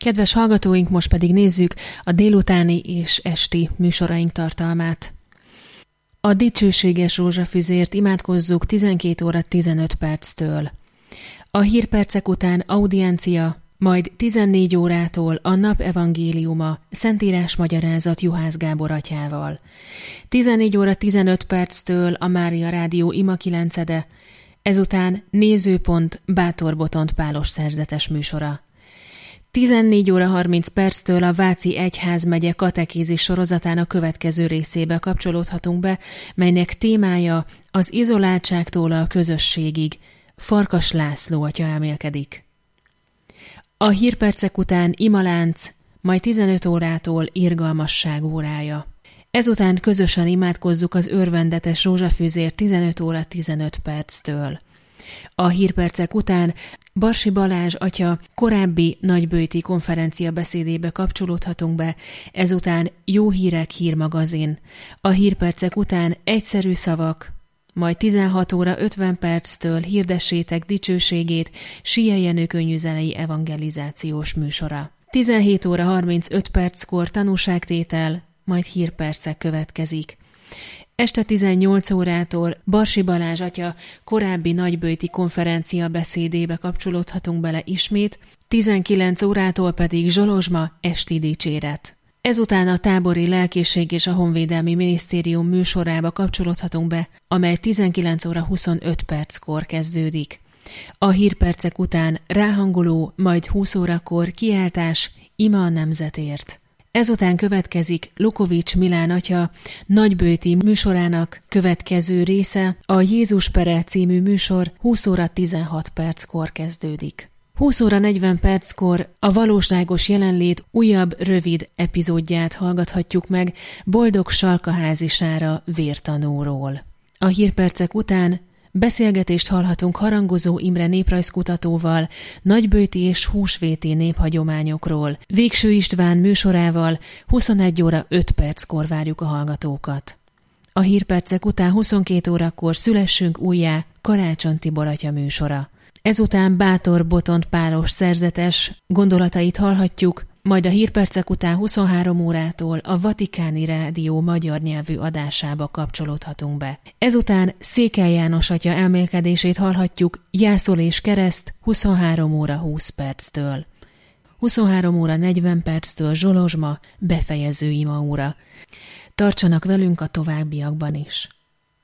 Kedves hallgatóink, most pedig nézzük a délutáni és esti műsoraink tartalmát. A dicsőséges rózsafüzért imádkozzuk 12 óra 15 perctől. A hírpercek után audiencia, majd 14 órától a nap evangéliuma, Szentírás magyarázat Juhász Gábor atyával. 14 óra 15 perctől a Mária Rádió Ima 9-ede, ezután Nézőpont Bátor Botont Pálos szerzetes műsora. 14 óra 30 perctől a Váci Egyházmegye katekézis sorozatának következő részébe kapcsolódhatunk be, melynek témája az izoláltságtól a közösségig. Farkas László atya elmélkedik. A hírpercek után imalánc, majd 15 órától irgalmasság órája. Ezután közösen imádkozzuk az örvendetes rózsafűzért 15 óra 15 perctől. A hírpercek után Barsi Balázs atya korábbi nagyböjti konferencia beszédébe kapcsolódhatunk be, ezután Jó hírek hírmagazin. A hírpercek után egyszerű szavak, majd 16 óra 50 perctől hirdessétek dicsőségét Sia Jenő könnyűzenei evangelizációs műsora. 17 óra 35 perckor tanúságtétel, majd hírpercek következik. Este 18 órától Barsi Balázs atya korábbi nagyböjti konferencia beszédébe kapcsolódhatunk bele ismét, 19 órától pedig Zsolozsma esti dicséret. Ezután a tábori lelkészség és a honvédelmi minisztérium műsorába kapcsolódhatunk be, amely 19 óra 25 perckor kezdődik. A hírpercek után ráhangoló, majd 20 órakor kiáltás Ima a nemzetért. Ezután következik Lukovics Milán atya nagyböjti műsorának következő része, a Jézus pere című műsor 20 óra 16 perckor kezdődik. 20 óra 40 perckor a valóságos jelenlét újabb rövid epizódját hallgathatjuk meg Boldog Salkaházi Sára vértanúról. A hírpercek után beszélgetést hallhatunk Harangozó Imre néprajzkutatóval, nagyböjti és húsvéti néphagyományokról. Végső István műsorával 21 óra 5 perckor várjuk a hallgatókat. A hírpercek után 22 órakor Szülessünk újjá Karácsony Tibor atya műsora. Ezután Bátor Botont Pálos szerzetes gondolatait hallhatjuk, majd a hírpercek után 23 órától a Vatikáni Rádió magyar nyelvű adásába kapcsolódhatunk be. Ezután Székely János atya elmélkedését hallhatjuk Jászol és Kereszt 23 óra 20 perctől. 23 óra 40 perctől Zsolozsma befejező imaóra. Tartsanak velünk a továbbiakban is.